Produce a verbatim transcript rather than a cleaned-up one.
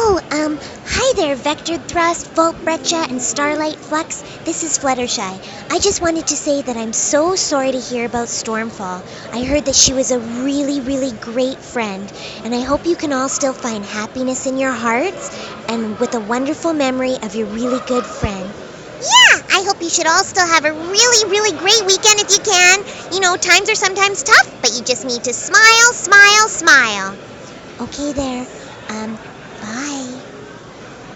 Oh, um, hi there, Vector Thrust, Volt Breccia, and Starlight Flux. This is Fluttershy. I just wanted to say that I'm so sorry to hear about Stormfall. I heard that she was a really, really great friend, and I hope you can all still find happiness in your hearts and with a wonderful memory of your really good friend. Yeah, I hope you should all still have a really, really great weekend if you can. You know, times are sometimes tough, but you just need to smile, smile, smile. Okay there. Um, bye.